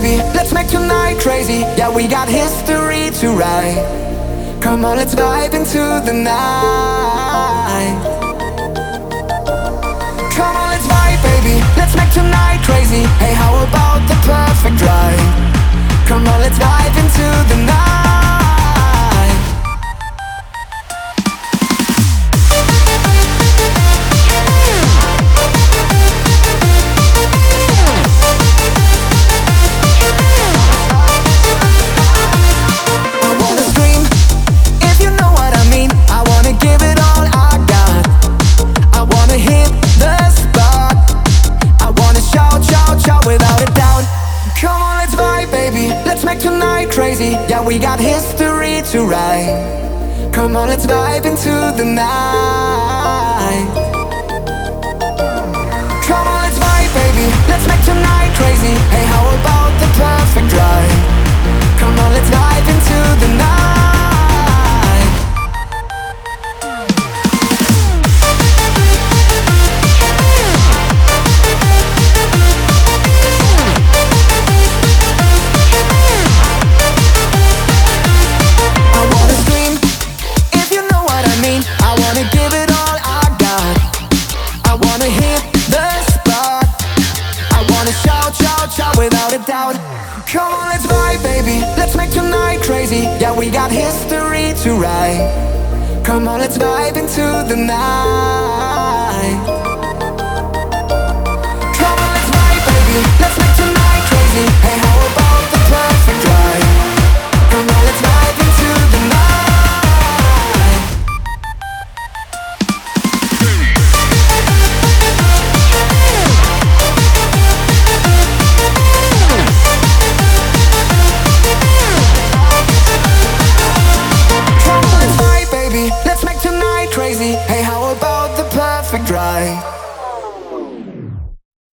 baby, let's make tonight crazy. Yeah, we got history to write. Come on, let's dive into the night. Come on, let's vibe, baby, let's make tonight crazy. Hey, how about the perfect drive? Come on, let's dive into the night. Crazy, yeah, we got history to write. Come on, let's dive into the night. Come on, let's vibe, baby, let's make tonight crazy. Hey, how about the perfect drive? Come on, let's dive into the night. Without a doubt. Come on, let's vibe, baby, let's make tonight crazy. Yeah, we got history to write. Come on, let's dive into the night. Come on, let's vibe, baby, let's make tonight crazy. Hey, how about the perfect drive? Come on, let's dive into the night. Let's make tonight crazy. Hey, how about the perfect drive?